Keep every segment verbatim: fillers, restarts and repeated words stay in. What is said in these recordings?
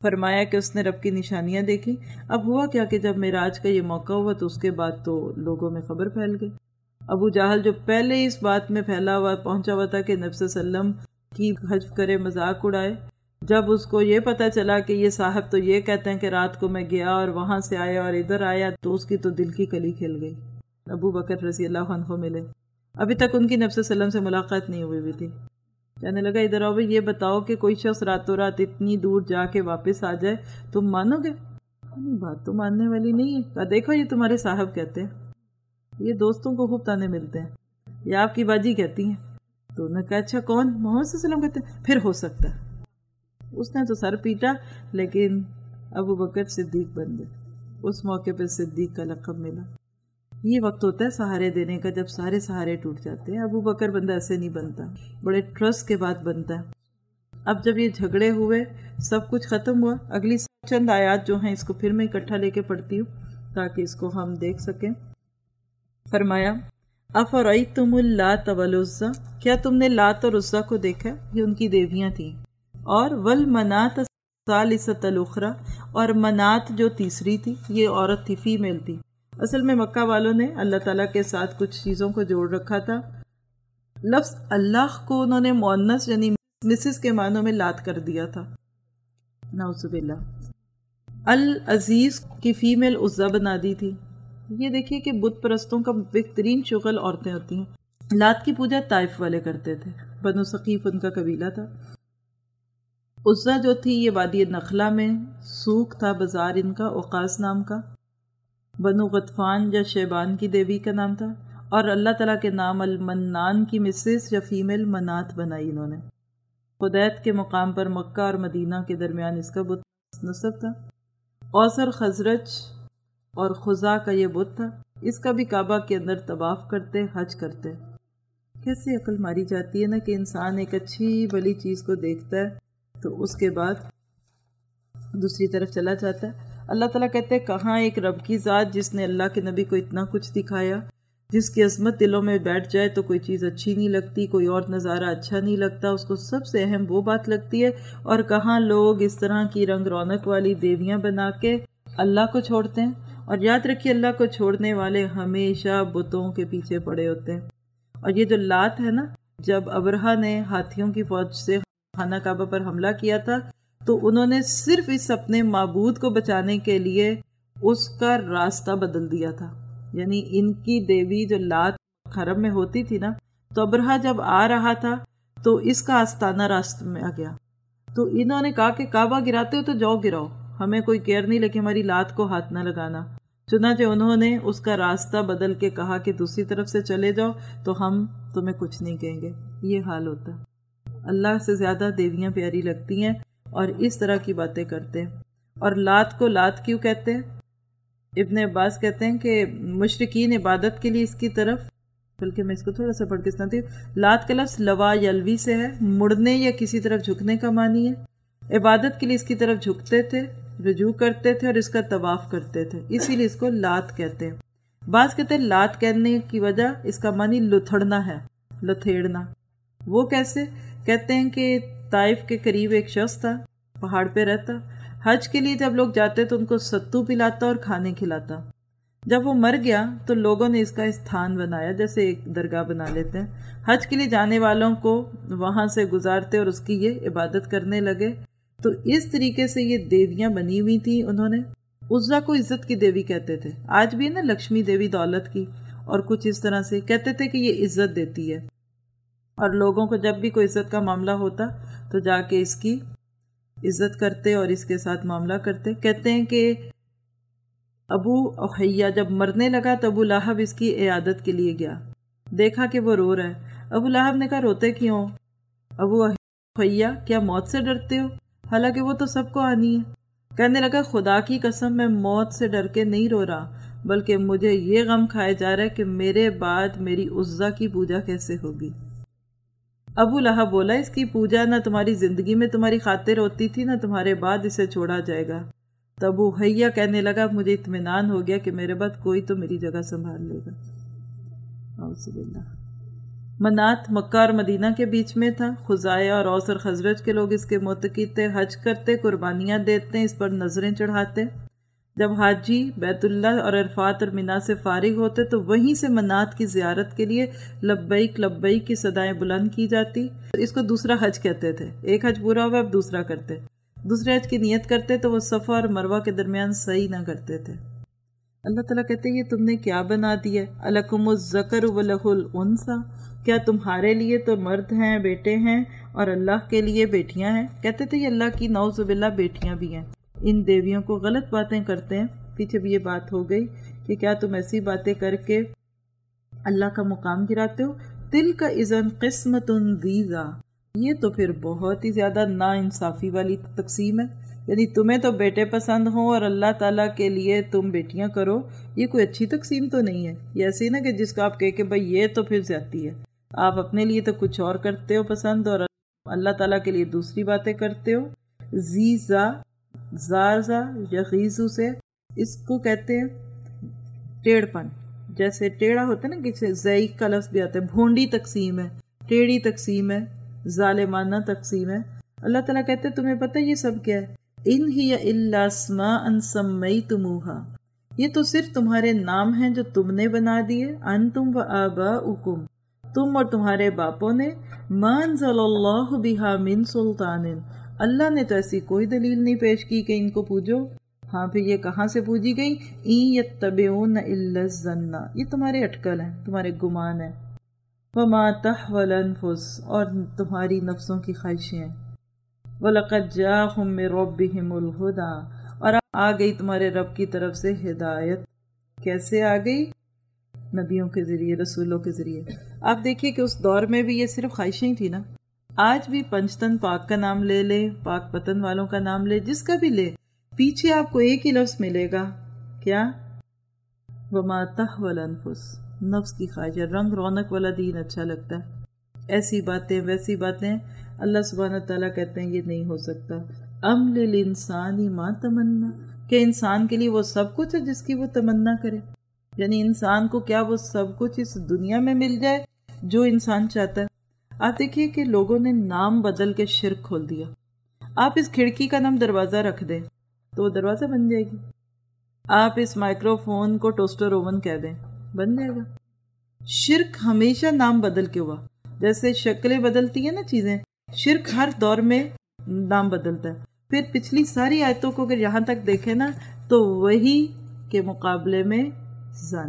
فرمایا کہ اس نے رب کی نشانیاں دیکھی۔ اب ہوا کیا کہ جب معراج کا یہ موقع ہوا تو اس کے بعد تو لوگوں میں خبر پھیل گئی۔ ابو جہل جو پہلے ہی اس بات میں پھیلا ہوا پہنچا ہوا تھا کہ نبی صلی اللہ علیہ وسلم کی حجف کرے، مذاق اڑائے، جب اس کو یہ پتہ چلا کہ یہ صاحب تو یہ کہتے ہیں کہ رات کو میں گیا اور وہاں سے آیا اور ادھر آیا، تو اس کی تو دل کی کلی کھل گئی۔ ابو بکر رضی اللہ عنہ ملے، ابھی تک ان کی نبی صلی اللہ علیہ وسلم سے ملاقات نہیں ہوئی ہوئی تھی۔ کہنے لگا ادھر آؤ بھائی، یہ بتاؤ کہ کوئی شخص راتوں رات اتنی دور جا کے واپس آ جائے تم مانو گے؟ بات تو ماننے والی نہیں ہے۔ کہا دیکھو یہ تمہارے صاحب کہتے ہیں، یہ دوستوں کو خوب تانے ملتے ہیں، یہ آپ کی باجی کہتی ہیں۔ تو انہوں نے کہا اچھا کون؟ محمد صلی اللہ علیہ وسلم کہتے ہیں؟ پھر ہو سکتا ہے۔ اس نے تو سر پیٹا، لیکن ابو بکر صدیق بن گئے، اس موقع پہ صدیق کا لقب ملا۔ یہ وقت ہوتا ہے سہارے دینے کا، جب سارے سہارے ٹوٹ جاتے ہیں۔ ابو بکر بندہ ایسے نہیں بنتا، بڑے ٹرسٹ کے بعد بنتا ہے۔ اب جب یہ جھگڑے ہوئے، سب کچھ ختم ہوا، اگلی چند آیات جو ہیں اس کو پھر میں اکٹھا لے کے پڑھتی ہوں تاکہ اس کو ہم دیکھ سکیں۔ فرمایا افرأیتم اللات والعزی، کیا تم نے لات اور عزیٰ کو دیکھا؟ یہ ان کی دیویاں تھیں۔ اور والمنات الثالثۃ الاخری، اور منات جو تیسری تھی، یہ عورت تھی، فیمیل تھی۔ اصل میں مکہ والوں نے اللہ تعالیٰ کے ساتھ کچھ چیزوں کو جوڑ رکھا تھا۔ لفظ اللہ کو انہوں نے مؤنث یعنی مسز کے معنوں میں لات کر دیا تھا، نعوذ باللہ۔ العزیز کی فیمیل عزیٰ بنا دی تھی۔ یہ دیکھیے کہ بت پرستوں کا بہترین شغل عورتیں ہوتی ہیں۔ لات کی پوجا طائف والے کرتے تھے، بنو ثقیف ان کا قبیلہ تھا۔ عزیٰ جو تھی یہ وادی نخلا میں سوق تھا، بازار ان کا اوقاس نام کا، بنو غطفان یا شیبان کی دیوی کا نام تھا۔ اور اللہ تعالیٰ کے نام المنان کی مسز یا فیمیل منات بنائی انہوں نے۔ خدیت کے مقام پر مکہ اور مدینہ کے درمیان اس کا بت نصب تھا۔ اوس اور خزرج اور خزا کا یہ بت تھا، اس کا بھی کعبہ کے اندر طواف کرتے، حج کرتے۔ کیسے عقل ماری جاتی ہے نا کہ انسان ایک اچھی بلی چیز کو دیکھتا ہے تو اس کے بعد دوسری طرف چلا جاتا ہے۔ اللہ تعالیٰ کہتے ہیں کہاں ایک رب کی ذات جس نے اللہ کے نبی کو اتنا کچھ دکھایا، جس کی عظمت دلوں میں بیٹھ جائے تو کوئی چیز اچھی نہیں لگتی، کوئی اور نظارہ اچھا نہیں لگتا، اس کو سب سے اہم وہ بات لگتی ہے۔ اور کہاں لوگ اس طرح کی رنگ رونق والی دیویاں بنا کے اللہ کو چھوڑتے ہیں۔ اور یاد رکھیے اللہ کو چھوڑنے والے ہمیشہ بتوں کے پیچھے پڑے ہوتے ہیں۔ اور یہ جو لات ہے نا، جب ابرہا نے ہاتھیوں کی فوج سے خانہ کعبہ پر حملہ کیا تھا تو انہوں نے صرف اس اپنے معبود کو بچانے کے لیے اس کا راستہ بدل دیا تھا۔ یعنی ان کی دیوی جو لات حرم میں ہوتی تھی نا، تو ابرہا جب آ رہا تھا تو اس کا آستانہ راستے میں آ گیا، تو انہوں نے کہا کہ کعبہ گراتے ہو تو جاؤ گراؤ، ہمیں کوئی کیئر نہیں، لیکن ہماری لات کو ہاتھ نہ لگانا۔ چنانچہ انہوں نے اس کا راستہ بدل کے کہا کہ دوسری طرف سے چلے جاؤ تو ہم تمہیں کچھ نہیں کہیں گے۔ یہ حال ہوتا ہے۔ اللہ سے زیادہ دیویاں پیاری لگتی ہیں اور اس طرح کی باتیں کرتے ہیں۔ اور لات کو لات کیوں کہتے ہیں؟ ابن عباس کہتے ہیں کہ مشرکین عبادت کے لیے اس کی طرف، بلکہ میں اس کو تھوڑا سا پڑھ کے سناتی ہوں۔ لات کا لفظ لوا یلوی سے ہے، مڑنے یا کسی طرف جھکنے کا معنی ہے۔ عبادت کے لیے اس کی طرف جھکتے تھے، رجوع کرتے تھے اور اس کا طواف کرتے تھے، اسی لیے اس کو لات کہتے ہیں۔ بعض کہتے ہیں لات کہنے کی وجہ اس کا معنی لتھڑنا ہے، لتھیڑنا۔ وہ کیسے؟ کہتے ہیں کہ طائف کے قریب ایک شخص تھا، پہاڑ پہ رہتا، حج کے لیے جب لوگ جاتے تو ان کو ستو پلاتا اور کھانے کھلاتا۔ جب وہ مر گیا تو لوگوں نے اس کا استھان بنایا، جیسے ایک درگاہ بنا لیتے ہیں، حج کے لیے جانے والوں کو وہاں سے گزارتے اور اس کی یہ عبادت کرنے لگے۔ تو اس طریقے سے یہ دیویاں بنی ہوئی تھیں۔ انہوں نے عزیٰ کو عزت کی دیوی کہتے تھے، آج بھی ہے نا لکشمی دیوی دولت کی، اور کچھ اس طرح سے کہتے تھے کہ یہ عزت دیتی ہے۔ اور لوگوں کو جب بھی کوئی عزت کا معاملہ ہوتا تو جا کے اس کی عزت کرتے اور اس کے ساتھ معاملہ کرتے۔ کہتے ہیں کہ ابو احیہ جب مرنے لگا تو ابو لہب اس کی عیادت کے لیے گیا، دیکھا کہ وہ رو رہا ہے۔ ابو لہب نے کہا روتے کیوں؟ ابو احیہ کیا موت سے ڈرتے ہو؟ حالانکہ وہ تو سب کو آنی ہے۔ کہنے لگا خدا کی قسم میں موت سے ڈر کے نہیں رو رہا، بلکہ مجھے یہ غم کھائے جا رہا ہے کہ میرے بعد میری عزیٰ کی پوجا کیسے ہوگی۔ ابو لہب بولا اس کی پوجا نہ تمہاری زندگی میں تمہاری خاطر ہوتی تھی، نہ تمہارے بعد اسے چھوڑا جائے گا۔ تو ابو حیہ کہنے لگا مجھے اطمینان ہو گیا کہ میرے بعد کوئی تو میری جگہ سنبھال لے گا۔ اعوذ باللہ۔ منات مکہ اور مدینہ کے بیچ میں تھا، خزاعہ اور اوس اور خزرج کے لوگ اس کے معتقد تھے، حج کرتے، قربانیاں دیتے، اس پر نظریں چڑھاتے۔ جب حاجی بیت اللہ اور عرفات اور منا سے فارغ ہوتے تو وہیں سے منات کی زیارت کے لیے لبیک لبیک کی صدائیں بلند کی جاتی۔ اس کو دوسرا حج کہتے تھے، ایک حج پورا ہوا اب دوسرا کرتے، دوسرے حج کی نیت کرتے تو وہ صفا اور مروہ کے درمیان سعی نہ کرتے تھے۔ اللہ تعالیٰ کہتے ہیں یہ تم نے کیا بنا دیا؟ الکم الذکر ولہ الانثی، کیا تمہارے لیے تو مرد ہیں، بیٹے ہیں، اور اللہ کے لیے بیٹیاں ہیں؟ کہتے تھے یہ اللہ کی نعوذ باللہ بیٹیاں بھی ہیں۔ ان دیویوں کو غلط باتیں کرتے ہیں۔ پیچھے بھی یہ بات ہو گئی کہ کیا تم ایسی باتیں کر کے اللہ کا مقام گراتے ہو؟ تلک اذن قسمۃ ضیزی، یہ تو پھر بہت ہی زیادہ نا انصافی والی تقسیم ہے، یعنی تمہیں تو بیٹے پسند ہوں اور اللہ تعالیٰ کے لیے تم بیٹیاں کرو، یہ کوئی اچھی تقسیم تو نہیں ہے۔ یہ ایسی نا کہ جس کو آپ کہے کہ بھائی یہ تو پھر زیادتی ہے، آپ اپنے لیے تو کچھ اور کرتے ہو پسند اور اللہ تعالیٰ کے لیے دوسری باتیں کرتے ہو۔ زیزا زارزا یغیزو سے اس کو کہتے ہیں ٹیڑھ پن، جیسے ٹیڑھا ہوتا ہے نا، کسی ضعیف کا لفظ بھی آتا ہے، بھونڈی تقسیم ہے، ٹیڑھی تقسیم ہے، ظالمانہ تقسیم ہے۔ اللہ تعالیٰ کہتے ہیں تمہیں پتہ یہ سب کیا ہے؟ ان ہی الا اسماء سمیتموہا، یہ تو صرف تمہارے نام ہیں جو تم نے بنا دیے، انتم و آباؤکم، تم اور تمہارے باپوں نے، ما انزل اللہ بہا من سلطان، اللہ نے تو ایسی کوئی دلیل نہیں پیش کی کہ ان کو پوجو۔ ہاں پھر یہ کہاں سے پوجی گئی؟ این یتبعون الا الظن، یہ تمہارے اٹکل ہیں، تمہارے گمان ہیں، وما تحوی الانفس، اور تمہاری نفسوں کی خواہشیں ہیں، وَلَقَدْ جَاءَهُم مِّن رَّبِّهِمُ الْهُدَىٰ، اور آ گئی تمہارے رب کی طرف سے ہدایت۔ کیسے آ گئی؟ نبیوں کے ذریعے، رسولوں کے ذریعے۔ آپ دیکھیے کہ اس دور میں بھی یہ صرف خواہشیں ہی تھی نا، آج بھی پنجتن پاک کا نام لے لے، پاک پتن والوں کا نام لے، جس کا بھی لے، پیچھے آپ کو ایک ہی لفظ ملے گا، کیا؟ وَمَا تَحْوَى الْأَنفُسُ، نفس کی خواہش ہے، رنگ رونق والا دین اچھا لگتا ہے، ایسی باتیں ویسی باتیں، اللہ سبحانہ تعالیٰ کہتے ہیں یہ نہیں ہو سکتا۔ ام للانسان ما تمنا، کہ انسان کے لیے وہ سب کچھ ہے جس کی وہ تمنا کرے، یعنی انسان کو کیا وہ سب کچھ اس دنیا میں مل جائے جو انسان چاہتا ہے؟ آپ دیکھیے کہ لوگوں نے نام بدل کے شرک کھول دیا۔ آپ اس کھڑکی کا نام دروازہ رکھ دیں تو وہ دروازہ بن جائے گی، آپ اس مائکرو فون کو ٹوسٹر اوون کہہ دیں بن جائے گا۔ شرک ہمیشہ نام بدل کے ہوا، جیسے شکلیں بدلتی ہیں نا چیزیں، شرک ہر دور میں نام بدلتا ہے۔ پھر پچھلی ساری آیتوں کو اگر یہاں تک دیکھیں نا تو وہی کے مقابلے میں زن،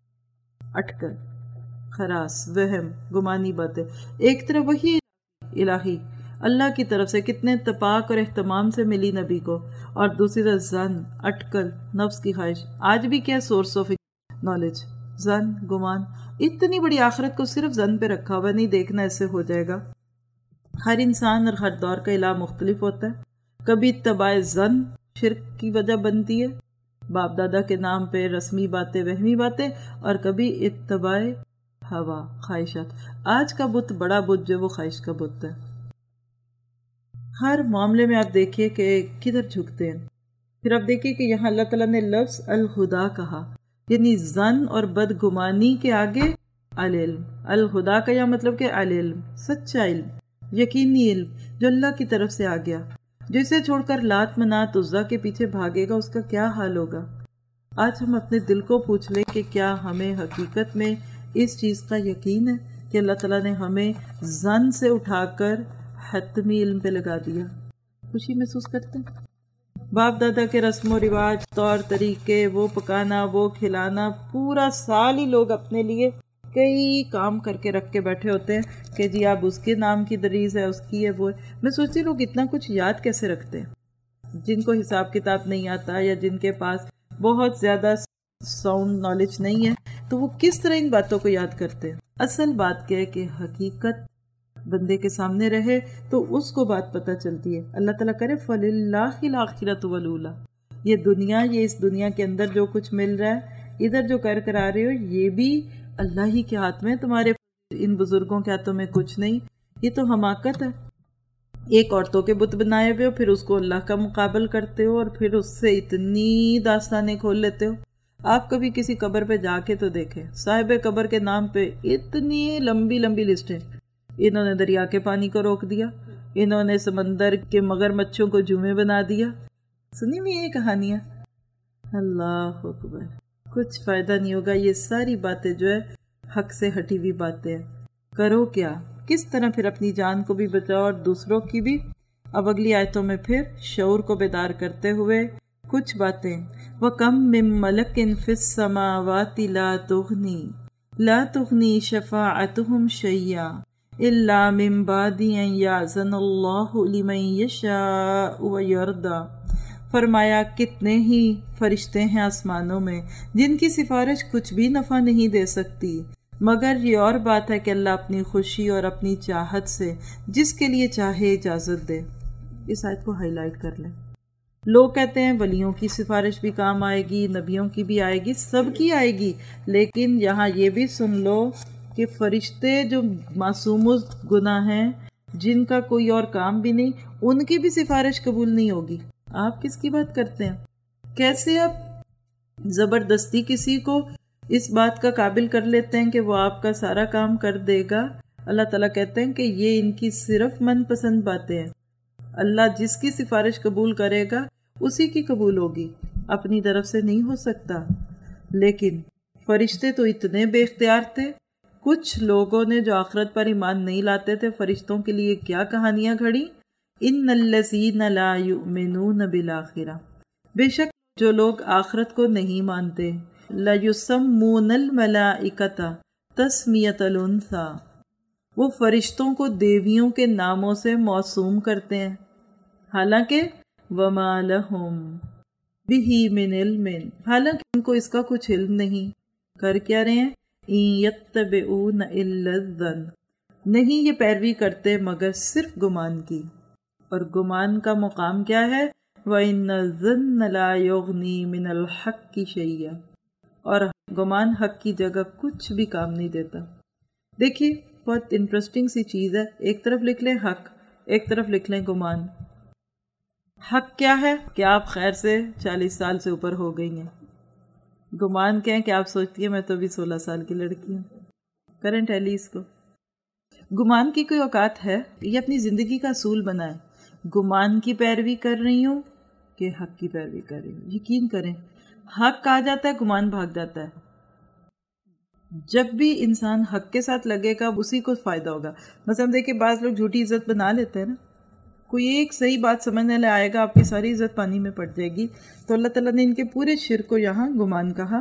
اٹکل، خراس، وہم، گمانی باتیں، ایک طرف وہی الہی اللہ کی طرف سے کتنے تپاک اور اہتمام سے ملی نبی کو، اور دوسری طرف زن، اٹکل، نفس کی خواہش۔ آج بھی کیا سورس آف نالج؟ زن، گمان۔ اتنی بڑی آخرت کو صرف زن پہ رکھا ہوا، نہیں دیکھنا ایسے ہو جائے گا۔ ہر انسان اور ہر دور کا الہ مختلف ہوتا ہے، کبھی اتباع زن شرک کی وجہ بنتی ہے، باپ دادا کے نام پہ رسمی باتیں، وہمی باتیں، اور کبھی اتباع ہوا، خواہشات۔ آج کا بت بڑا بت جو وہ خواہش کا بت ہے۔ ہر معاملے میں آپ دیکھیے کہ کدھر جھکتے ہیں۔ پھر آپ دیکھیے کہ یہاں اللہ تعالیٰ نے لفظ الہدا کہا، یعنی زن اور بدگمانی کے آگے العلم۔ الہدا کا یہ مطلب کہ العلم، سچا علم، یقینی علم جو اللہ کی طرف سے آ گیا۔ جو اسے چھوڑ کر لات منات عزا کے پیچھے بھاگے گا اس کا کیا حال ہوگا؟ آج ہم اپنے دل کو پوچھ لیں کہ کیا ہمیں حقیقت میں اس چیز کا یقین ہے کہ اللہ تعالیٰ نے ہمیں زن سے اٹھا کر حتمی علم پہ لگا دیا؟ خوشی محسوس کرتے ہیں؟ باپ دادا کے رسم و رواج، طور طریقے، وہ پکانا، وہ کھلانا، پورا سال ہی لوگ اپنے لیے کئی کام کر کے رکھ کے بیٹھے ہوتے ہیں کہ جی آپ اس کے نام کی دریز ہے، اس کی ہے، وہ ہے۔ میں سوچتی لوگ اتنا کچھ یاد کیسے رکھتے ہیں؟ جن کو حساب کتاب نہیں آتا یا جن کے پاس بہت زیادہ ساؤنڈ نالج نہیں ہے تو وہ کس طرح ان باتوں کو یاد کرتے ہیں؟ اصل بات کیا ہے کہ حقیقت بندے کے سامنے رہے تو اس کو بات پتہ چلتی ہے۔ اللہ تعالیٰ کرے فَلِلَّهِ الْآخِرَةُ وَالْأُولَىٰ، یہ دنیا، یہ اس دنیا کے اندر جو کچھ مل رہا ہے، ادھر جو کر کر آ رہے ہو، یہ بھی اللہ ہی کے ہاتھ میں، تمہارے ان بزرگوں کے ہاتھوں میں کچھ نہیں۔ یہ تو حماقت ہے۔ ایک عورتوں کے بت بنائے ہوئے ہو، پھر اس کو اللہ کا مقابل کرتے ہو، اور پھر اس سے اتنی داستانیں کھول لیتے ہو۔ آپ کبھی کسی قبر پہ جا کے تو دیکھیں، صاحب قبر کے نام پہ اتنی لمبی لمبی لسٹیں، انہوں نے دریا کے پانی کو روک دیا، انہوں نے سمندر کے مگر مچھوں کو جوئیں بنا دیا. سنی ہوئی یہ کہانیاں؟ اللہ اکبر. کچھ فائدہ نہیں ہوگا، یہ ساری باتیں جو ہے حق سے ہٹی ہوئی باتیں ہیں. کرو کیا، کس طرح پھر اپنی جان کو بھی بچاؤ اور دوسروں کی بھی. اب اگلی آیتوں میں پھر شعور کو بیدار کرتے ہوئے کچھ باتیں. وَكَمْ مِن مَلَكٍ فِي السَّمَاوَاتِ لَا تُغْنِي لَا تُغْنِي شَفَاعَتُهُمْ شَيْئًا إِلَّا مِن بَعْدِ أَن يَأْذَنَ اللَّهُ لِمَن يَشَاءُ وَيَرْضَىٰ. فرمایا کتنے ہی فرشتے ہیں آسمانوں میں جن کی سفارش کچھ بھی نفع نہیں دے سکتی، مگر یہ اور بات ہے کہ اللہ اپنی خوشی اور اپنی چاہت سے جس کے لیے چاہے اجازت دے. اس آیت کو ہائی لائٹ کر لیں. لوگ کہتے ہیں ولیوں کی سفارش بھی کام آئے گی، نبیوں کی بھی آئے گی، سب کی آئے گی، لیکن یہاں یہ بھی سن لو کہ فرشتے جو معصوم گناہ ہیں، جن کا کوئی اور کام بھی نہیں، ان کی بھی سفارش قبول نہیں ہوگی. آپ کس کی بات کرتے ہیں؟ کیسے آپ زبردستی کسی کو اس بات کا قابل کر لیتے ہیں کہ وہ آپ کا سارا کام کر دے گا؟ اللہ تعالیٰ کہتے ہیں کہ یہ ان کی صرف من پسند باتیں ہیں. اللہ جس کی سفارش قبول کرے گا اسی کی قبول ہوگی، اپنی طرف سے نہیں ہو سکتا. لیکن فرشتے تو اتنے بے اختیار تھے. کچھ لوگوں نے جو آخرت پر ایمان نہیں لاتے تھے، فرشتوں کے لیے کیا کہانیاں گھڑی. ان الذین لا یؤمنون بالآخرہ، بے شک جو لوگ آخرت کو نہیں مانتے، لیسمون الملائکۃ تسمیۃ الانثی، وہ فرشتوں کو دیویوں کے ناموں سے موسوم کرتے ہیں، حالانکہ وما لہم بہ من علم، حالانکہ ان کو اس کا کچھ علم نہیں. کر کیا رہے ہیں؟ ان یتبعون الا الظن، نہیں یہ پیروی کرتے مگر صرف گمان کی. اور گمان کا مقام کیا ہے؟ وَإِنَّ الظَّنَّ لَا يُغْنِي مِنَ الْحَقِّ شَيْئًا، اور گمان حق کی جگہ کچھ بھی کام نہیں دیتا. دیکھیے بہت انٹرسٹنگ سی چیز ہے، ایک طرف لکھ لیں حق، ایک طرف لکھ لیں گمان. حق کیا ہے کہ آپ خیر سے چالیس سال سے اوپر ہو گئی ہیں. گمان کیا ہے کہ آپ سوچتی ہیں میں تو ابھی سولہ سال کی لڑکی ہوں. کرنٹ ہے اس کو. گمان کی کوئی اوقات ہے؟ یہ اپنی زندگی کا اصول بنائیں. گمان کی پیروی کر رہی ہوں کہ حق کی پیروی کر رہی ہوں. یقین کریں حق آ جاتا ہے، گمان بھاگ جاتا ہے. جب بھی انسان حق کے ساتھ لگے گا اسی کو فائدہ ہوگا. مثلا دیکھیں بعض لوگ جھوٹی عزت بنا لیتے ہیں نا، کوئی ایک صحیح بات سمجھنے لے آئے گا آپ کی ساری عزت پانی میں پڑ جائے گی. تو اللہ تعالیٰ نے ان کے پورے شرک کو یہاں گمان کہا.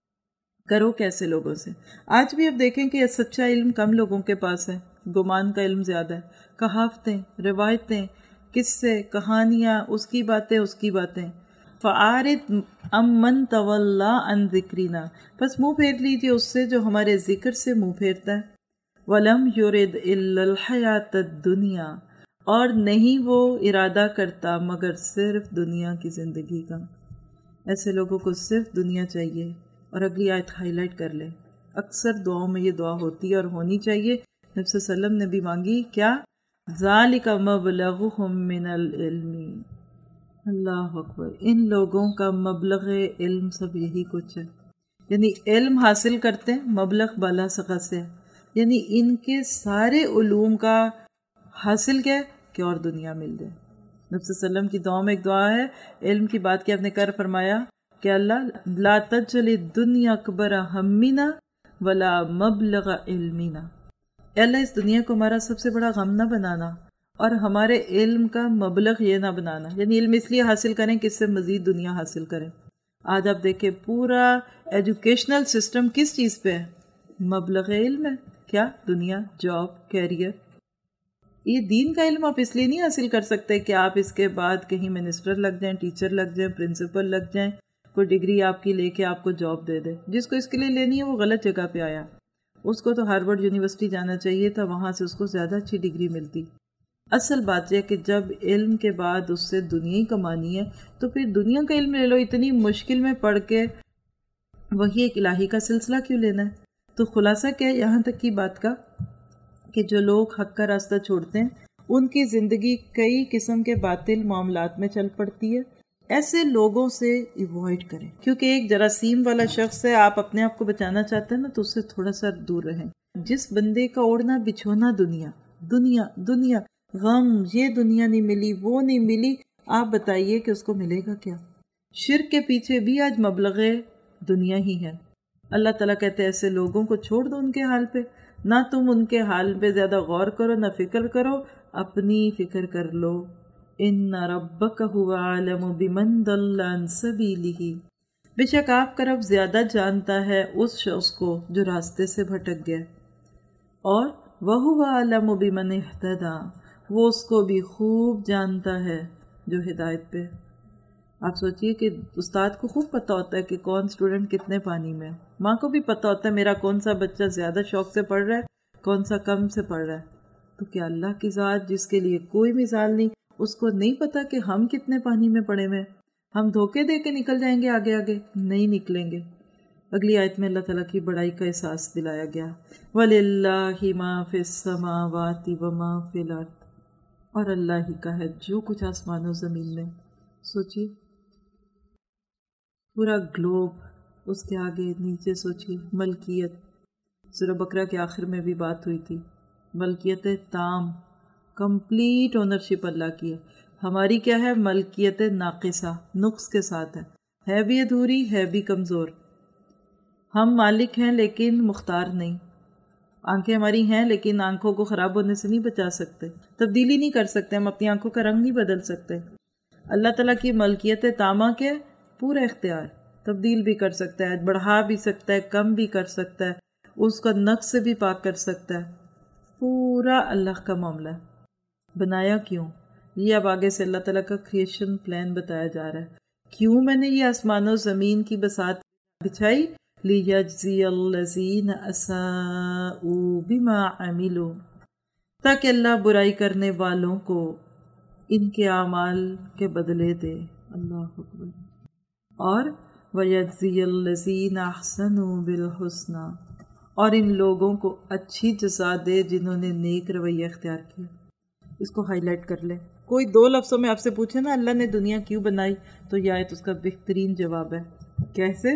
کرو کیسے لوگوں سے. آج بھی اب دیکھیں کہ سچا علم کم لوگوں کے پاس ہے، گمان کا علم زیادہ ہے. کہاوتیں، روایتیں، قصے، کہانیاں، اس کی باتیں اس کی باتیں. فَعَارِضْ عَمَّنْ تَوَلَّىٰ عَنْ ذِكْرِنَا، بس منہ پھیر لیجیے اس سے جو ہمارے ذکر سے منہ پھیرتا ہے. وَلَمْ يُرِدْ إِلَّا الْحَيَاةَ الدُّنْيَا، اور نہیں وہ ارادہ کرتا مگر صرف دنیا کی زندگی کا. ایسے لوگوں کو صرف دنیا چاہیے. اور اگلی آیت ہائی لائٹ کر لیں. اکثر دعاؤں میں یہ دعا ہوتی ہے اور ہونی چاہیے. نبی صلی اللہ علیہ وسلم نے بھی مانگی کیا؟ ذالک مبلغہم من العلم. اللہ اکبر. ان لوگوں کا مبلغ علم سب یہی کچھ ہے، یعنی علم حاصل کرتے ہیں. مبلغ بالا سقا سے ہے، یعنی ان کے سارے علوم کا حاصل کیا ہے کہ اور دنیا مل جائے. نبی صلی اللہ علیہ وسلم کی دعا میں ایک دعا ہے علم کی بات کی، آپ نے کر فرمایا کہ اللہ لا تجعل الدنیا اکبر ہمنا ولا مبلغ علمنا. اللہ اس دنیا کو ہمارا سب سے بڑا غم نہ بنانا اور ہمارے علم کا مبلغ یہ نہ بنانا. یعنی علم اس لیے حاصل کریں کہ اس سے مزید دنیا حاصل کریں. آج آپ دیکھیں پورا ایجوکیشنل سسٹم کس چیز پہ ہے؟ مبلغ علم ہے. کیا؟ دنیا، جاب، کیریئر. یہ دین کا علم آپ اس لیے نہیں حاصل کر سکتے کہ آپ اس کے بعد کہیں منسٹر لگ جائیں، ٹیچر لگ جائیں، پرنسپل لگ جائیں، کوئی ڈگری آپ کی لے کے آپ کو جاب دے دے. جس کو اس کے لیے لینی ہے وہ غلط جگہ پہ آیا. اس کو تو ہارورڈ یونیورسٹی جانا چاہیے تھا، وہاں سے اس کو زیادہ اچھی ڈگری ملتی. اصل بات یہ ہے کہ جب علم کے بعد اس سے دنیا ہی کمانی ہے تو پھر دنیا کا علم لے لو. اتنی مشکل میں پڑھ کے وہی ایک الہی کا سلسلہ کیوں لینا ہے؟ تو خلاصہ کیا ہے یہاں تک کی بات کا کہ جو لوگ حق کا راستہ چھوڑتے ہیں ان کی زندگی کئی قسم کے باطل معاملات میں چل پڑتی ہے. ایسے لوگوں سے ایوائڈ کریں، کیونکہ ایک جراثیم والا شخص ہے، آپ اپنے آپ کو بچانا چاہتے ہیں نا تو اس سے تھوڑا سا دور رہیں۔ جس بندے کا اوڑھنا بچھونا دنیا دنیا دنیا غم، یہ دنیا نہیں ملی وہ نہیں ملی، آپ بتائیے کہ اس کو ملے گا کیا؟ شرک کے پیچھے بھی آج مبلغ دنیا ہی ہے۔ اللہ تعالیٰ کہتے ہیں ایسے لوگوں کو چھوڑ دو ان کے حال پہ، نہ تم ان کے حال پہ زیادہ غور کرو نہ فکر کرو، اپنی فکر کر لو۔ ان ربک هو اعلم بمن ضل عن سبیلہ، بے شک آپ کا رب زیادہ جانتا ہے اس شخص کو جو راستے سے بھٹک گیا، اور وَهُوَ أَعْلَمُ بِمَنِ اهْتَدَىٰ، وہ اس کو بھی خوب جانتا ہے جو ہدایت پہ۔ آپ سوچئے کہ استاد کو خوب پتہ ہوتا ہے کہ کون اسٹوڈنٹ کتنے پانی میں، ماں کو بھی پتہ ہوتا ہے میرا کون سا بچہ زیادہ شوق سے پڑھ رہا ہے کون سا کم سے پڑھ رہا ہے، تو کیا اللہ کی ذات جس کے لیے کوئی مثال نہیں، اس کو نہیں پتا کہ ہم کتنے پانی میں پڑے ہوئے، ہم دھوکے دے کے نکل جائیں گے آگے آگے؟ نہیں نکلیں گے۔ اگلی آیت میں اللہ تعالیٰ کی بڑائی کا احساس دلایا گیا، وَلِلَّهِ مَا فِي السَّمَاوَاتِ وَمَا فِي الْأَرْضِ، اور اللہ ہی کا ہے جو کچھ آسمان و زمین میں۔ سوچئے پورا گلوب، اس کے آگے نیچے سوچئے ملکیت، سورہ بقرہ کے آخر میں بھی بات ہوئی تھی، ملکیت تام، کمپلیٹ اونرشپ اللہ کی ہے۔ ہماری کیا ہے؟ ملکیت ناقصہ، نقص کے ساتھ ہے ہے بھی ادھوری، ہے بھی کمزور۔ ہم مالک ہیں لیکن مختار نہیں، آنکھیں ہماری ہیں لیکن آنکھوں کو خراب ہونے سے نہیں بچا سکتے، تبدیلی نہیں کر سکتے، ہم اپنی آنکھوں کا رنگ نہیں بدل سکتے۔ اللہ تعالیٰ کی ملکیت تامہ کے پورا اختیار، تبدیل بھی کر سکتا ہے، بڑھا بھی سکتا ہے، کم بھی کر سکتا ہے، اس کا نقص سے بھی پاک کر سکتا ہے، پورا اللہ کا معاملہ ہے۔ بنایا کیوں؟ یہ اب آگے سے اللہ تعالیٰ کا کریشن پلان بتایا جا رہا ہے۔ کیوں میں نے یہ آسمان و زمین کی بساط بچھائی؟ لِيَجْزِيَ الَّذِينَ أَسَاءُوا بِمَا عَمِلُوا، تاکہ اللہ برائی کرنے والوں کو ان کے اعمال کے بدلے دے۔ اللہ اکبر۔ اور وَيَجْزِيَ الَّذِينَ أَحْسَنُوا بِالْحُسْنَى، اور ان لوگوں کو اچھی جزا دے جنہوں نے نیک رویہ اختیار کیا۔ اس کو ہائی لائٹ کر لیں، کوئی دو لفظوں میں آپ سے پوچھے نا اللہ نے دنیا کیوں بنائی، تو یہ آیت اس کا بہترین جواب ہے۔ کیسے؟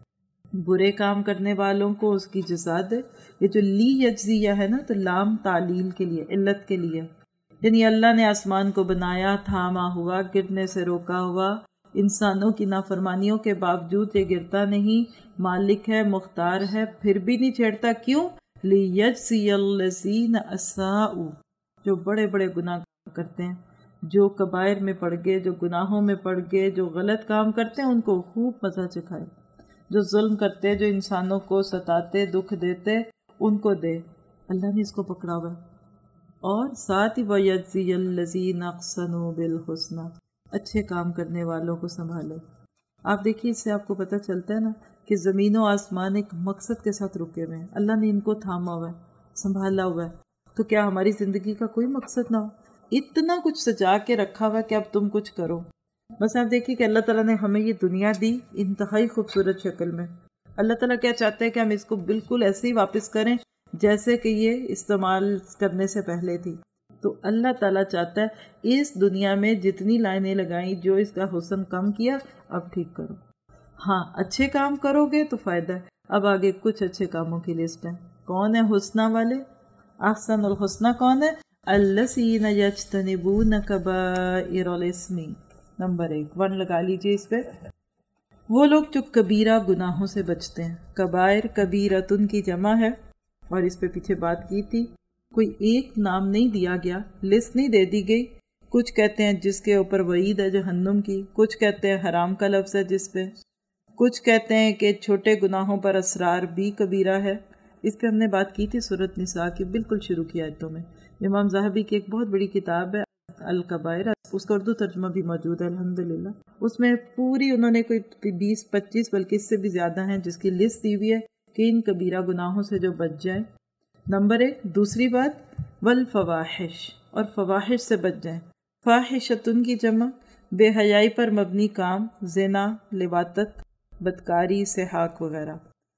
برے کام کرنے والوں کو اس کی جزا دے۔ یہ جو لی یجزیہ ہے نا، تو لام تعلیل کے لیے، علت کے لیے، یعنی اللہ نے آسمان کو بنایا، تھاما ہوا، گرنے سے روکا ہوا، انسانوں کی نافرمانیوں کے باوجود یہ گرتا نہیں، مالک ہے، مختار ہے، پھر بھی نہیں چھیڑتا۔ کیوں؟ لِيَجْزِيَ الَّذِينَ أَسَاءُوا، جو بڑے بڑے گناہ کرتے ہیں، جو کبائر میں پڑ گئے، جو گناہوں میں پڑ گئے، جو غلط کام کرتے ہیں، ان کو خوب مزہ چکھائے، جو ظلم کرتے، جو انسانوں کو ستاتے، دکھ دیتے، ان کو دے۔ اللہ نے اس کو پکڑا ہوا ہے۔ اور ساتھ ہی وَيَجْزِيَ الَّذِينَ أَحْسَنُوا بِالْحُسْنَى، اچھے کام کرنے والوں کو سنبھالے۔ آپ دیکھیے اس سے آپ کو پتہ چلتا ہے نا کہ زمین و آسمان ایک مقصد کے ساتھ رکے ہوئے ہیں، اللہ نے ان کو تھاما ہوا ہے، سنبھالا ہوا ہے۔ تو کیا ہماری زندگی کا کوئی مقصد نہ ہو؟ اتنا کچھ سجا کے رکھا ہوا کہ اب تم کچھ کرو۔ بس آپ دیکھیے کہ اللہ تعالیٰ نے ہمیں یہ دنیا دی انتہائی خوبصورت شکل میں۔ اللہ تعالیٰ کیا چاہتے ہیں کہ ہم اس کو بالکل ایسے ہی واپس کریں جیسے کہ یہ استعمال کرنے سے پہلے تھی۔ تو اللہ تعالیٰ چاہتا ہے اس دنیا میں جتنی لائنیں لگائیں، جو اس کا حسن کم کیا، اب ٹھیک کرو۔ ہاں اچھے کام کرو گے تو فائدہ ہے۔ اب آگے کچھ اچھے کاموں کی لسٹ ہے۔ کون ہے حسنہ والے؟ احسن الحسنہ کون ہے؟ الذین یجتنبون کبائر الاسم، نمبر ایک، ون لگا لیجئے اس پہ۔ وہ لوگ جو کبیرہ گناہوں سے بچتے ہیں۔ کبائر کبیرتن کی جمع ہے، اور اس پہ پیچھے بات کی تھی، کوئی ایک نام نہیں دیا گیا، لسٹ نہیں دے دی گئی۔ کچھ کہتے ہیں جس کے اوپر وعید ہے جہنم کی، کچھ کہتے ہیں حرام کا لفظ ہے جس پہ، کچھ کہتے ہیں کہ چھوٹے گناہوں پر اصرار بھی کبیرہ ہے۔ اس پہ ہم نے بات کی تھی سورۃ نساء کی بالکل شروع کی آیتوں میں۔ امام ذہبی کی ایک بہت بڑی کتاب ہے الکبائر، اس کا اردو ترجمہ بھی موجود ہے الحمدللہ۔ اس میں پوری انہوں نے کوئی بیس پچیس بلکہ اس سے بھی زیادہ ہیں جس کی لسٹ دی ہوئی ہے کہ ان کبیرہ گناہوں سے جو بچ جائیں۔ نمبر ایک۔ دوسری بات والفواحش، اور فواحش سے بچ جائیں۔ فاحشتن کی جمع، بے حیائی پر مبنی کام، زنا، لواطت، بدکاری، سحاق وغیرہ۔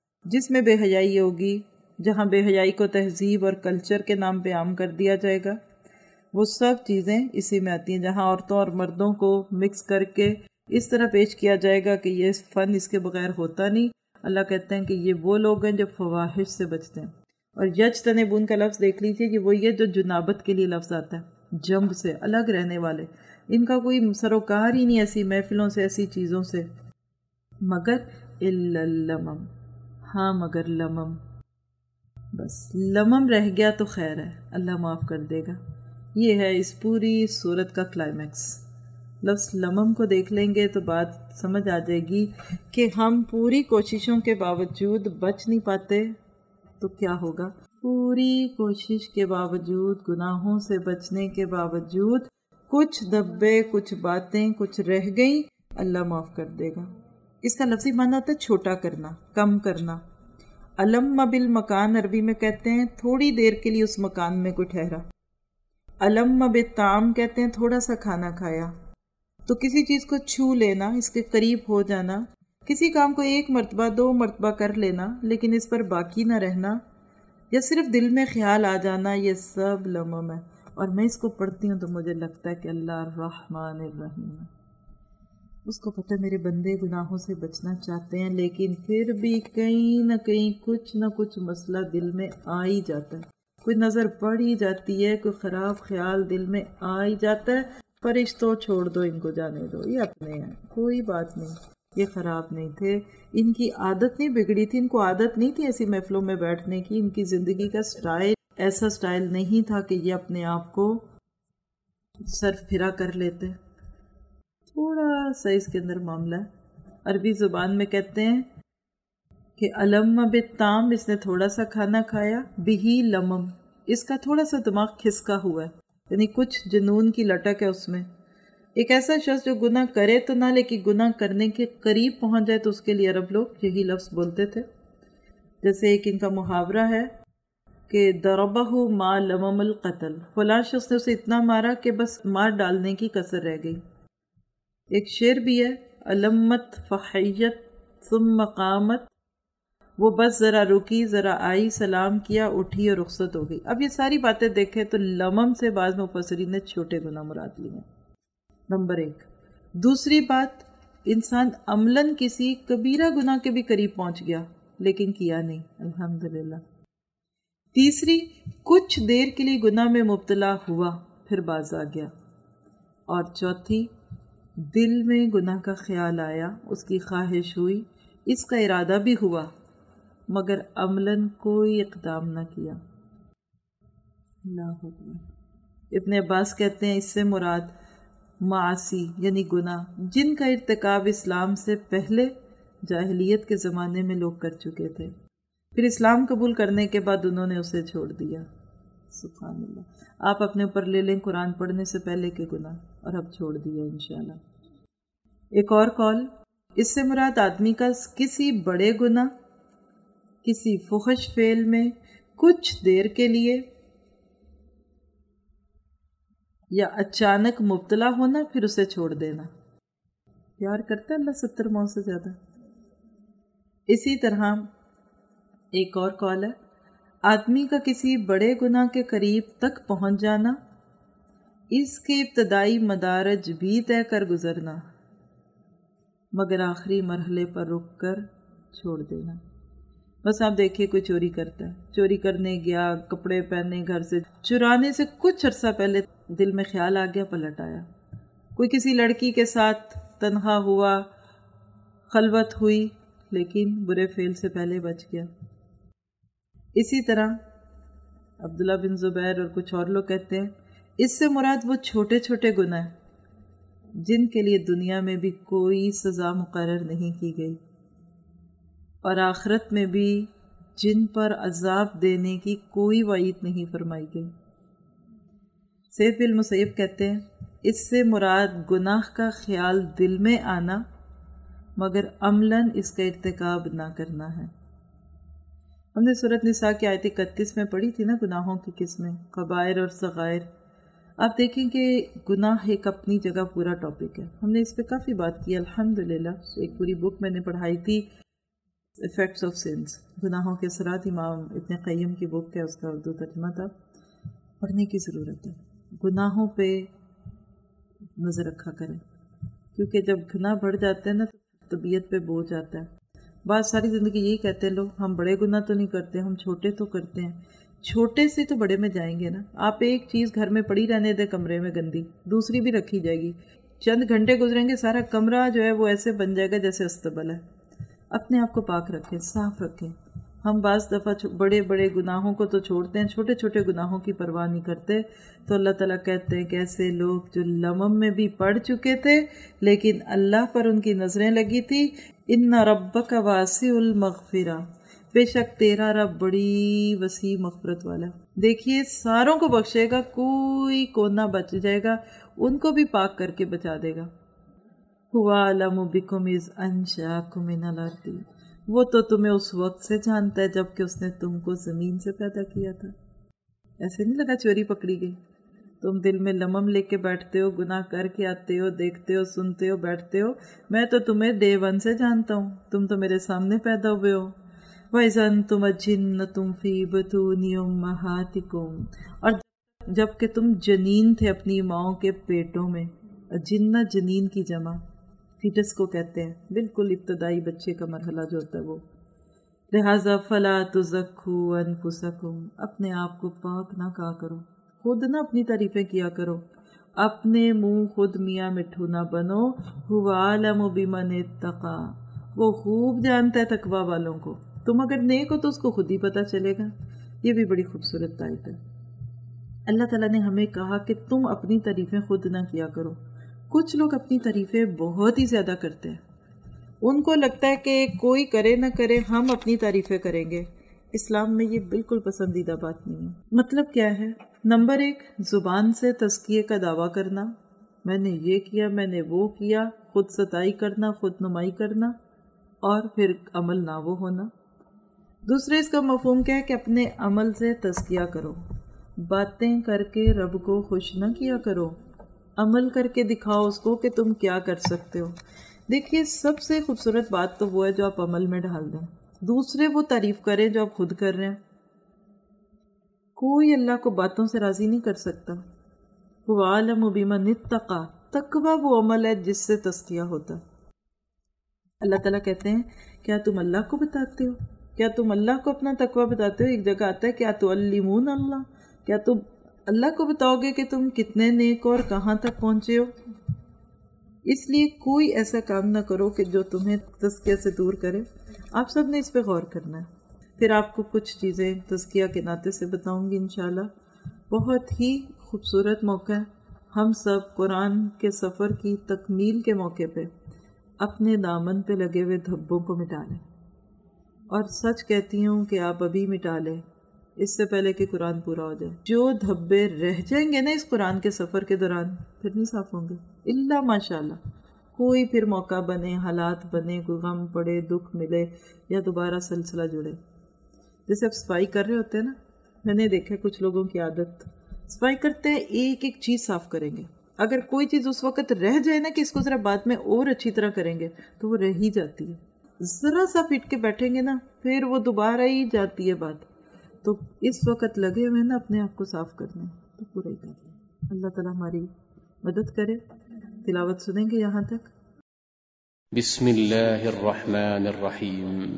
جس میں بے حیائی ہوگی، جہاں بے حیائی کو تہذیب اور کلچر کے نام پہ عام کر دیا جائے گا، وہ سب چیزیں اسی میں آتی ہیں۔ جہاں عورتوں اور مردوں کو مکس کر کے اس طرح پیش کیا جائے گا کہ یہ فن اس کے بغیر ہوتا نہیں۔ اللہ کہتے ہیں کہ یہ وہ لوگ ہیں جو فواحش سے بچتے ہیں۔ اور یجتنبون کا لفظ دیکھ لیجیے کہ وہ یہ جو جنابت کے لیے لفظ آتا ہے، جنب سے الگ رہنے والے، ان کا کوئی سروکار ہی نہیں ایسی محفلوں سے، ایسی چیزوں سے، مگر الا اللمم، ہاں مگر لمم، بس لمم رہ گیا تو خیر ہے، اللہ معاف کر دے گا۔ یہ ہے اس پوری صورت کا کلائمیکس۔ لفظ لمم کو دیکھ لیں گے تو بات سمجھ آ جائے گی کہ ہم پوری کوششوں کے باوجود بچ نہیں پاتے تو کیا ہوگا۔ پوری کوشش کے باوجود، گناہوں سے بچنے کے باوجود کچھ دھبے، کچھ باتیں کچھ رہ گئیں، اللہ معاف کر دے گا۔ اس کا لفظی معنی ہوتا ہے چھوٹا کرنا، کم کرنا۔ علم بالمکان عربی میں کہتے ہیں تھوڑی دیر کے لیے اس مکان میں کوئی ٹھہرا۔ علم بالطعام کہتے ہیں تھوڑا سا کھانا کھایا۔ تو کسی چیز کو چھو لینا، اس کے قریب ہو جانا، کسی کام کو ایک مرتبہ دو مرتبہ کر لینا لیکن اس پر باقی نہ رہنا، یا صرف دل میں خیال آ جانا، یہ سب لمم ہے۔ اور میں اس کو پڑھتی ہوں تو مجھے لگتا ہے کہ اللہ الرحمن الرحیم ہے، اس کو پتہ میرے بندے گناہوں سے بچنا چاہتے ہیں لیکن پھر بھی کہیں نہ کہیں کچھ نہ کچھ مسئلہ دل میں آ ہی جاتا ہے، کوئی نظر پڑ ہی جاتی ہے، کوئی خراب خیال دل میں آ ہی جاتا ہے۔ فرشتوں چھوڑ دو، ان کو جانے دو، یہ اپنے ہیں، کوئی بات نہیں، یہ خراب نہیں تھے، ان کی عادت نہیں بگڑی تھی، ان کو عادت نہیں تھی ایسی محفلوں میں بیٹھنے کی، ان کی زندگی کا سٹائل ایسا سٹائل نہیں تھا کہ یہ اپنے آپ کو صرف پھرا کر لیتے۔ تھوڑا سا اس کے اندر معاملہ ہے۔ عربی زبان میں کہتے ہیں کہ علم بالطعام، اس نے تھوڑا سا کھانا کھایا، بہی لمم، اس کا تھوڑا سا دماغ کھسکا ہوا ہے، یعنی کچھ جنون کی لٹک ہے اس میں۔ ایک ایسا شخص جو گناہ کرے تو نہ لیکن گناہ کرنے کے قریب پہنچ جائے تو اس کے لیے عرب لوگ یہی لفظ بولتے تھے۔ جیسے ایک ان کا محاورہ ہے کہ ضربہ ما لمم القتل، فلاں شخص نے اسے اتنا مارا کہ بس مار ڈالنے کی کسر رہ گئی۔ ایک شعر بھی ہے، علمت فحیت ثم قامت، وہ بس ذرا رکی، ذرا آئی، سلام کیا، اٹھی اور رخصت ہو گئی۔ اب یہ ساری باتیں دیکھیں تو لمم سے بعض مفسرین نے چھوٹے گناہ مراد لیے ہیں، نمبر ایک۔ دوسری بات، انسان عملاً کسی کبیرہ گناہ کے بھی قریب پہنچ گیا لیکن کیا نہیں، الحمدللہ۔ تیسری، کچھ دیر کے لیے گناہ میں مبتلا ہوا پھر باز آ گیا۔ اور چوتھی، دل میں گناہ کا خیال آیا، اس کی خواہش ہوئی، اس کا ارادہ بھی ہوا مگر عملاً کوئی اقدام نہ کیا۔ اللہ اکبر۔ ابن عباس کہتے ہیں اس سے مراد معاصی یعنی گناہ جن کا ارتکاب اسلام سے پہلے جاہلیت کے زمانے میں لوگ کر چکے تھے، پھر اسلام قبول کرنے کے بعد انہوں نے اسے چھوڑ دیا۔ سبحان اللہ۔ آپ اپنے اوپر لے لیں قرآن پڑھنے سے پہلے کے گناہ، اور اب چھوڑ دیا انشاءاللہ۔ ایک اور قول، اس سے مراد آدمی کا کسی بڑے گناہ، کسی فحش فعل میں کچھ دیر کے لیے یا اچانک مبتلا ہونا پھر اسے چھوڑ دینا۔ پیار کرتا ہے اللہ ستر ماہ سے زیادہ۔ اسی طرح ایک اور قول ہے، آدمی کا کسی بڑے گناہ کے قریب تک پہنچ جانا، اس کے ابتدائی مدارج بھی طے کر گزرنا مگر آخری مرحلے پر رک کر چھوڑ دینا۔ بس آپ دیکھیے کوئی چوری کرتا ہے، چوری کرنے گیا، کپڑے پہنے گھر سے، چرانے سے کچھ عرصہ پہلے دل میں خیال آ گیا، پلٹ آیا۔ کوئی کسی لڑکی کے ساتھ تنہا ہوا، خلوت ہوئی لیکن برے فعل سے پہلے بچ گیا۔ اسی طرح عبداللہ بن زبیر اور کچھ اور لوگ کہتے ہیں اس سے مراد وہ چھوٹے چھوٹے گناہ جن کے لیے دنیا میں بھی کوئی سزا مقرر نہیں کی گئی اور آخرت میں بھی جن پر عذاب دینے کی کوئی وعید نہیں فرمائی گئی۔ سعید بن المسیب کہتے ہیں اس سے مراد گناہ کا خیال دل میں آنا مگر عملاً اس کا ارتکاب نہ کرنا ہے۔ ہم نے سورۃ نساء کی آیت اکتیس میں پڑھی تھی نا گناہوں کی قسمیں، کبائر اور صغائر۔ آپ دیکھیں کہ گناہ ایک اپنی جگہ پورا ٹاپک ہے، ہم نے اس پہ کافی بات کی الحمدللہ۔ ایک پوری بک میں نے پڑھائی تھی، ایفیکٹس آف سینس، گناہوں کے اثرات، امام ابن قیم کی بک ہے، اس کا اردو ترجمہ تھا، پڑھنے کی ضرورت ہے۔ گناہوں پہ نظر رکھا کریں کیونکہ جب گناہ بڑھ جاتے ہیں نا تو طبیعت پہ بوجھ آتا ہے. بعض ساری زندگی یہی کہتے ہیں لوگ ہم بڑے گناہ تو نہیں کرتے، ہم چھوٹے تو کرتے ہیں. چھوٹے سے تو بڑے میں جائیں گے نا. آپ ایک چیز گھر میں پڑی رہنے دیں کمرے میں گندی، دوسری بھی رکھی جائے گی، چند گھنٹے گزریں گے سارا کمرہ جو ہے وہ ایسے بن جائے گا جیسے استبل ہے. اپنے آپ کو پاک رکھیں، صاف رکھیں. ہم بعض دفعہ بڑے بڑے گناہوں کو تو چھوڑتے ہیں، چھوٹے چھوٹے گناہوں کی پرواہ نہیں کرتے. تو اللہ تعالیٰ کہتے ہیں کہ ایسے لوگ جو لمم میں بھی پڑ چکے تھے لیکن اللہ پر ان کی نظریں لگی تھی. ان ربک واسع المغفرہ، بے شک تیرا رب بڑی وسیع مغفرت والا. دیکھیے ساروں کو بخشے گا، کوئی کونا بچ جائے گا، ان کو بھی پاک کر کے بچا دے گا. هو اعلم بکم اذ انشأکم من الارض، وہ تو تمہیں اس وقت سے جانتا ہے جب کہ اس نے تم کو زمین سے پیدا کیا تھا. ایسے نہیں لگا چوری پکڑی گئی. تم دل میں لمم لے کے بیٹھتے ہو، گناہ کر کے آتے ہو، دیکھتے ہو، سنتے ہو، بیٹھتے ہو. میں تو تمہیں ڈے ون سے جانتا ہوں، تم تو میرے سامنے پیدا ہوئے ہو. وَإِذَا أَنْتُمْ أَجِنَّةٌ فِي بُطُونِ أُمَّهَاتِكُمْ، اور جب کہ تم جنین تھے اپنی ماؤں کے پیٹوں میں. جنہ جنین کی جمع فیٹس کو کہتے ہیں، بالکل ابتدائی بچے کا مرحلہ جو ہوتا ہے وہ. لہٰذا فَلَا تُزَكُّوا أَنفُسَكُمْ، اپنے آپ کو پاک نہ کہا کرو، خود نہ اپنی تعریفیں کیا کرو. اپنے منہ خود میاں مٹھو نہ بنو. هُوَ أَعْلَمُ بِمَنِ اتَّقَىٰ، وہ خوب جانتا ہے تقویٰ والوں کو. تم اگر نیک ہو تو اس کو خود ہی پتہ چلے گا. یہ بھی بڑی خوبصورت آیت ہے. اللہ تعالیٰ نے ہمیں کہا کہ تم اپنی تعریفیں خود نہ کیا کرو. کچھ لوگ اپنی تعریفیں بہت ہی زیادہ کرتے ہیں. ان کو لگتا ہے کہ کوئی کرے نہ کرے ہم اپنی تعریفیں کریں گے. اسلام میں یہ بالکل پسندیدہ بات نہیں ہے. مطلب کیا ہے؟ نمبر ایک، زبان سے تزکیے کا دعویٰ کرنا، میں نے یہ کیا، میں نے وہ کیا، خود ستائی کرنا، خود نمائی کرنا، اور پھر عمل نہ وہ ہونا. دوسرے اس کا مفہوم کیا ہے کہ اپنے عمل سے تزکیہ کرو. باتیں کر کے رب کو خوش نہ کیا کرو، عمل کر کے دکھاؤ اس کو کہ تم کیا کر سکتے ہو. دیکھیے سب سے خوبصورت بات تو وہ ہے جو آپ عمل میں ڈال دیں. دوسرے وہ تعریف کریں جو آپ خود کر رہے ہیں. کوئی اللہ کو باتوں سے راضی نہیں کر سکتا. وہ عالم بمن اتقیٰ، تقویٰ وہ عمل ہے جس سے تزکیہ ہوتا. اللہ تعالیٰ کہتے ہیں کیا تم اللہ کو بتاتے ہو، کیا تم اللہ کو اپنا تقویٰ بتاتے ہو. ایک جگہ آتا ہے کیا تعلمون اللہ، کیا تم اللہ کو بتاؤ گے کہ تم کتنے نیک اور کہاں تک پہنچے ہو. اس لیے کوئی ایسا کام نہ کرو کہ جو تمہیں تزکیہ سے دور کرے. آپ سب نے اس پہ غور کرنا ہے. پھر آپ کو کچھ چیزیں تزکیہ کے ناطے سے بتاؤں گی انشاءاللہ. بہت ہی خوبصورت موقع ہے. ہم سب قرآن کے سفر کی تکمیل کے موقع پہ اپنے دامن پہ لگے ہوئے دھبوں کو مٹا لیں. اور سچ کہتی ہوں کہ آپ ابھی مٹا لیں اس سے پہلے کہ قرآن پورا ہو جائے. جو دھبے رہ جائیں گے نا اس قرآن کے سفر کے دوران پھر نہیں صاف ہوں گے الا ماشاءاللہ. کوئی پھر موقع بنے، حالات بنے، کوئی غم پڑے، دکھ ملے یا دوبارہ سلسلہ جڑے. جیسے آپ صفائی کر رہے ہوتے ہیں نا، میں نے دیکھا کچھ لوگوں کی عادت صفائی کرتے ہیں ایک ایک چیز صاف کریں گے. اگر کوئی چیز اس وقت رہ جائے نا کہ اس کو ذرا بعد میں اور اچھی طرح کریں گے تو وہ رہ ہی جاتی ہے. ذرا سا پھٹ کے بیٹھیں گے نا پھر وہ دوبارہ ہی جاتی ہے بات. تو اس وقت لگے ہوئے نا اپنے آپ کو صاف کرنے تو پورا ہی کر لیں. اللہ تعالیٰ ہماری مدد کرے. تلاوت سنیں گے یہاں تک. بسم اللہ الرحمن الرحیم.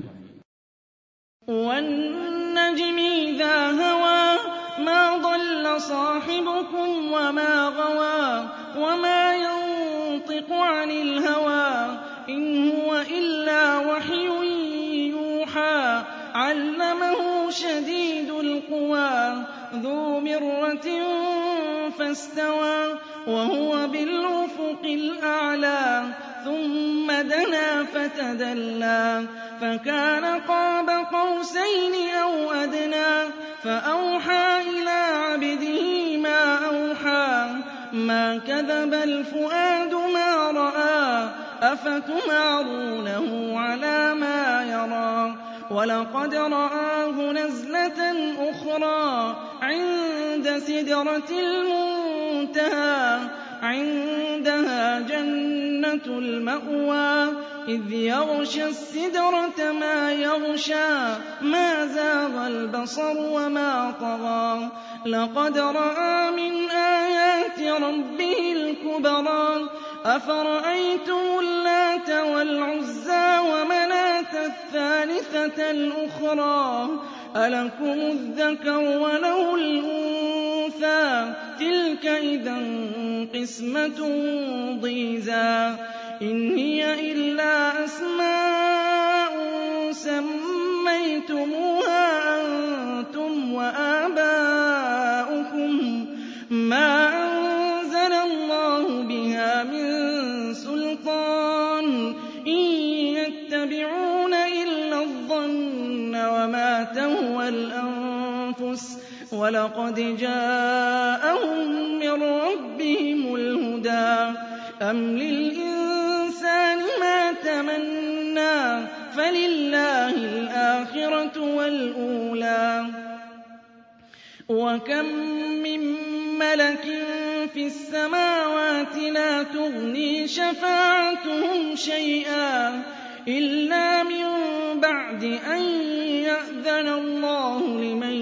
والنجم اذا هوى ما ضل صاحبكم وما غوى وما ينطق عن الهوى إن هو إلا وحي يوحى علمه شديد القوى ذو مرة فاستوى وهو بالأفق الأعلى ثم دنا فتدلى فكان قاب قوسين أو أدنى فأوحى إلى عبده ما أوحى ما كذب الفؤاد ما رأى أفتمارونه على ما يرى ولقد رآه نزلة أخرى عند سدرة المنتهى عندها جنة المأوى إذ يغشى السدرة ما يغشى ما زاغ البصر وما طغى لقد رأى من آيات ربه الكبرى أَفَرَأَيْتُمُ اللَّاتَ وَالْعُزَّىٰ وَمَنَاةَ الثَّالِثَةَ الْأُخْرَىٰ أَلَكُمُ الذَّكَرُ وَلَهُ الْأُنثَىٰ تِلْكَ إِذًا قِسْمَةٌ ضِيزَىٰ إِنْ هِيَ إِلَّا أَسْمَاءٌ سَمَّيْتُمُوهَا أَنتُمْ وَآبَاؤُكُم مَّا أَنزَلَ اللَّهُ بِهَا مِن سُلْطَانٍ إِن يَتَّبِعُونَ إِلَّا الظَّنَّ وَمَا تَهْوَى الْأَنفُسُ وَلَقَدْ جَاءَهُم مِّن رَّبِّهِمُ الْهُدَىٰ أَمْ لِلْإِنسَانِ مَا تَمَنَّىٰ فَلِلَّهِ الْآخِرَةُ وَالْأُولَىٰ وَكَم مِّن مَّلَكٍ فِي السَّمَاوَاتِ لَا تُغْنِي شَفَاعَتُهُمْ شَيْئًا إِلَّا مِن بَعْدِ أَن يَأْذَنَ اللَّهُ لِمَن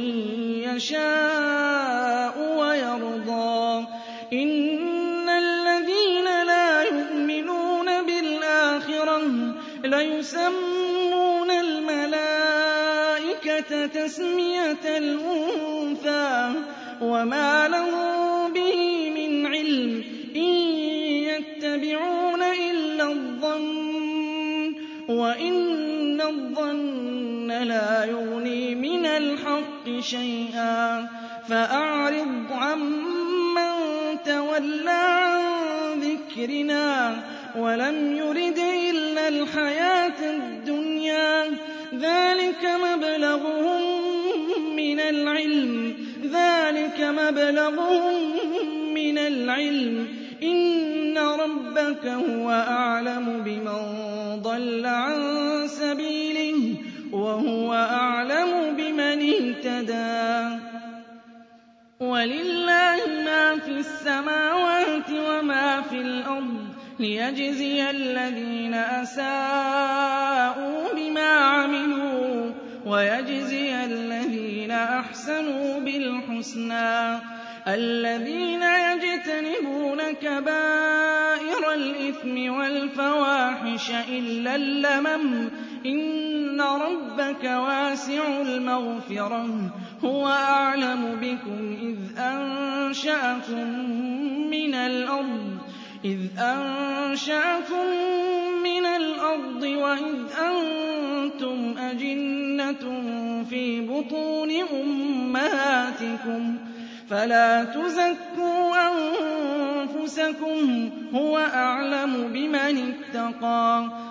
يَشَاءُ وَيَرْضَىٰ إِنَّ الَّذِينَ لَا يُؤْمِنُونَ بِالْآخِرَةِ لَيُسَمُّونَ الْمَلَائِكَةَ تَسْمِيَةَ الْأُنثَىٰ وَمَا لَهُم بِهِ مِنْ عِلْمٍ إِن يَتَّبِعُونَ إِلَّا الظَّنَّ وَإِنَّ الظَّنَّ لَا يُغْنِي مِنَ الْحَقِّ شَيْئًا فَأَعْرِضْ عَمَّن تَوَلَّىٰ عَن ذِكْرِنَا وَلَمْ يُرِدْ إِلَّا الْحَيَاةَ الدُّنْيَا ذَٰلِكَ مَبْلَغُهُم مِّنَ الْعِلْمِ ذَٰلِكَ مَبْلَغُهُم مِّنَ الْعِلْمِ إِنَّ رَبَّكَ هُوَ أَعْلَمُ بِمَن ضَلَّ عَن سَبِيلِهِ وَهُوَ أَعْلَمُ بِمَنِ اهْتَدَىٰ وَلِلَّهِ مَا فِي السَّمَاوَاتِ وَمَا فِي الْأَرْضِ لِيَجْزِيَ الَّذِينَ أَسَاءُوا بِمَا عَمِلُوا وَيَجْزِيَ الَّذِينَ أَحْسَنُوا بِالْحُسْنَىٰ الَّذِينَ يَجْتَنِبُونَ كَبَائِرَ الْإِثْمِ وَالْفَوَاحِشَ إِلَّا اللَّمَمَ إِنَّ رَبَّكَ وَاسِعُ الْمَغْفِرَةِ هُوَ أَعْلَمُ بِكُمْ إِذْ أَنشَأَكُم مِّنَ الْأَرْضِ إِذْ أَنشَأَكُم مِّنَ الْأَرْضِ وَإِذْ أَنتُمْ أَجِنَّةٌ فِي بُطُونِ أُمَّهَاتِكُمْ فَلَا تُزَكُّوا أَنفُسَكُمْ هُوَ أَعْلَمُ بِمَنِ اتَّقَىٰ